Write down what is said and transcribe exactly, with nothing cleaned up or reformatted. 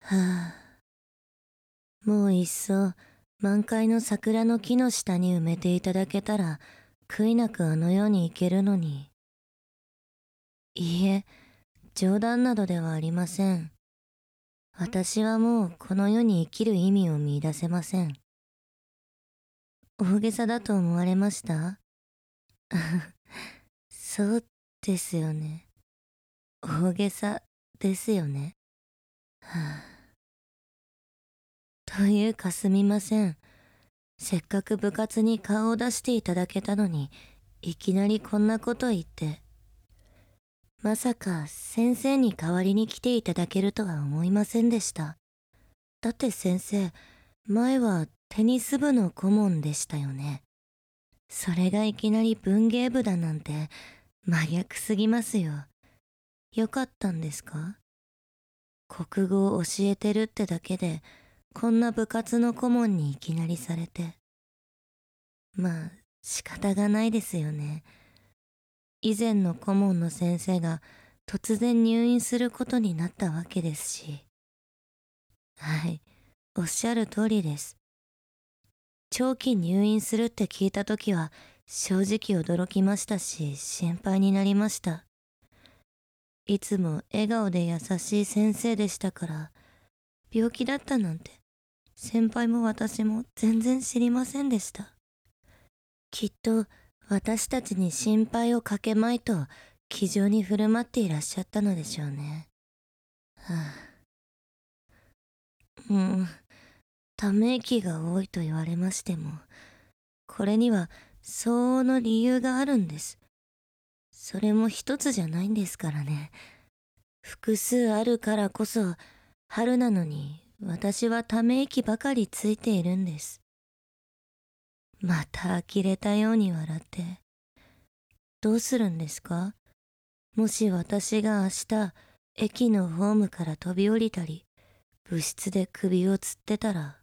はあ、もういっそ満開の桜の木の下に埋めていただけたら悔いなくあの世に行けるのに。いいえ、冗談などではありません。私はもうこの世に生きる意味を見出せません。大げさだと思われました？そうですよね。大げさですよね。はあ、というかすみません。せっかく部活に顔を出していただけたのに、いきなりこんなこと言って。まさか先生に代わりに来ていただけるとは思いませんでした。だって先生、前はテニス部の顧問でしたよね。それがいきなり文芸部だなんて真逆すぎますよ。よかったんですか？国語を教えてるってだけで、こんな部活の顧問にいきなりされて。まあ、仕方がないですよね。以前の顧問の先生が突然入院することになったわけですし。はい、おっしゃる通りです。長期入院するって聞いたときは正直驚きましたし、心配になりました。いつも笑顔で優しい先生でしたから、病気だったなんて先輩も私も全然知りませんでした。きっと私たちに心配をかけまいと気丈に振る舞っていらっしゃったのでしょうね。はあ、もう、ため息が多いと言われましても、これには相応の理由があるんです。それも一つじゃないんですからね。複数あるからこそ、春なのに私はため息ばかりついているんです。また呆れたように笑って。どうするんですか？もし私が明日、駅のホームから飛び降りたり、部室で首をつってたら